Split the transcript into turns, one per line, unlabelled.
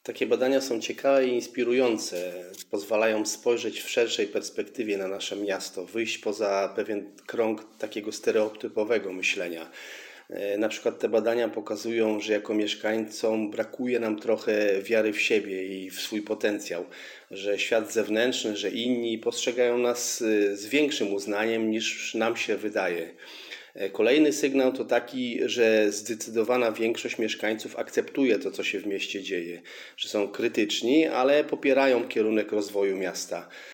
Takie badania są ciekawe i inspirujące. Pozwalają spojrzeć w szerszej perspektywie na nasze miasto, wyjść poza pewien krąg takiego stereotypowego myślenia. Na przykład te badania pokazują, że jako mieszkańcom brakuje nam trochę wiary w siebie i w swój potencjał, że świat zewnętrzny, że inni postrzegają nas z większym uznaniem niż nam się wydaje. Kolejny sygnał to taki, że zdecydowana większość mieszkańców akceptuje to, co się w mieście dzieje, że są krytyczni, ale popierają kierunek rozwoju miasta.